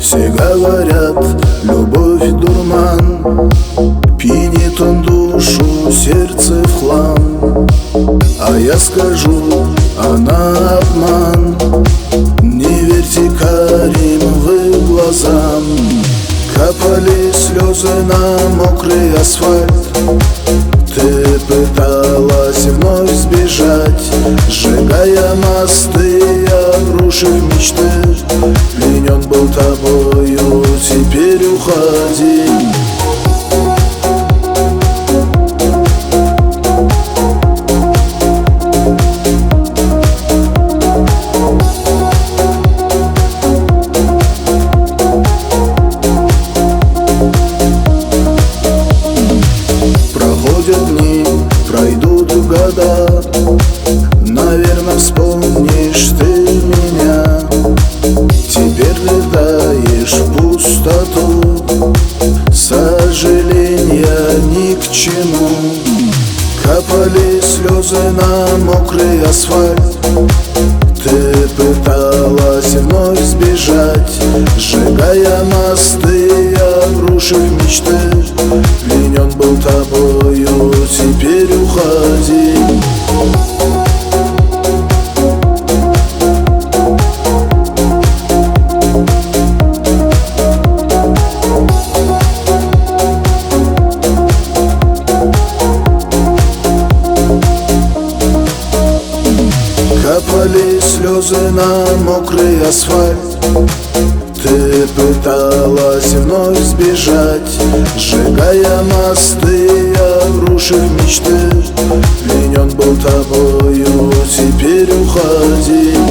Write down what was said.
Все говорят, любовь дурман, пьянит он душу, сердце в хлам. А я скажу, она обман. Не верьте карим глазам. Капали слезы на мокрый асфальт. Ты пыталась вновь сбежать, сжигая мосты, обрушив мечты. Пленен был тобою, теперь уходи. Проходят дни, пройдут года, наверное, вспомнишь ты меня. Теперь летаешь в пустоту, сожаления ни к чему. Капали слезы на мокрый асфальт. Ты пыталась вновь сбежать, сжигая мосты, обрушив мечты. Пленен был тобою, теперь уходи. Капали слезы на мокрый асфальт. Ты пыталась вновь сбежать, сжигая мосты, обрушив мечты. Пленен был тобою, теперь уходи.